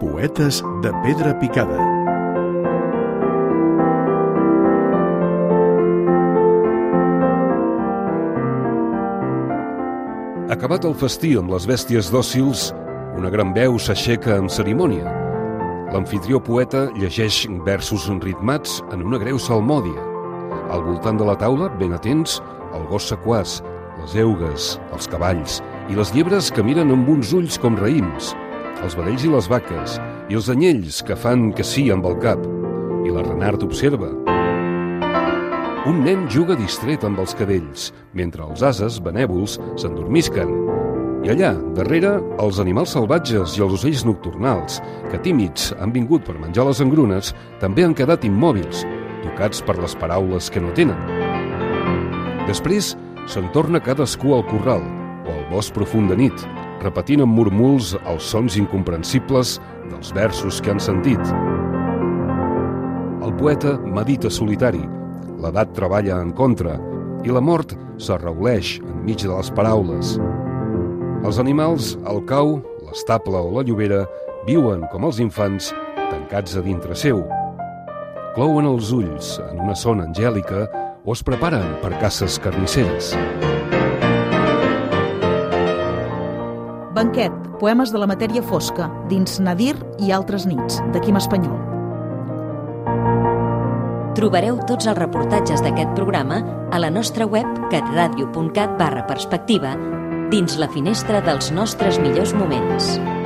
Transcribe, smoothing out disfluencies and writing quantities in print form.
Poetes de pedra picada. Acabat el festí amb les bèsties dòcils, una gran veu s'aixeca amb cerimònia. L'amfitrió poeta llegeix versos ritmats en una greu salmòdia. Al voltant de la taula, ben atents, el gos sequàs, les eugues, els cavalls i les llebres que miren amb uns ulls com raïms, els vedells i les vaques, i els anyells que fan que sí amb el cap, i la renart observa. Un nen juga distret amb els cadells, mentre els ases benèvols s'endormisquen. I allà, darrere, els animals salvatges i els ocells nocturnals, que tímids han vingut per menjar les engrunes, també han quedat immòbils, tocats per les paraules que no tenen. Després, se'n torna cadascú al corral, o al bosc profund de nit, repetint amb murmuls els sons incomprensibles dels versos que han sentit. El poeta medita solitari, l'edat treballa en contra i la mort s'arrauleix enmig de les paraules. Els animals, el cau, l'estable o la llobera, viuen com els infants, tancats a dintre seu. Clouen els ulls en una zona angèlica o es preparen per caces carnisseres. Banquet, poemes de la matèria fosca, dins Nadir i altres nits, de Quim Espanyol. Trobareu tots els reportatges d'aquest programa a la nostra web catradio.cat/perspectiva dins la finestra dels nostres millors moments.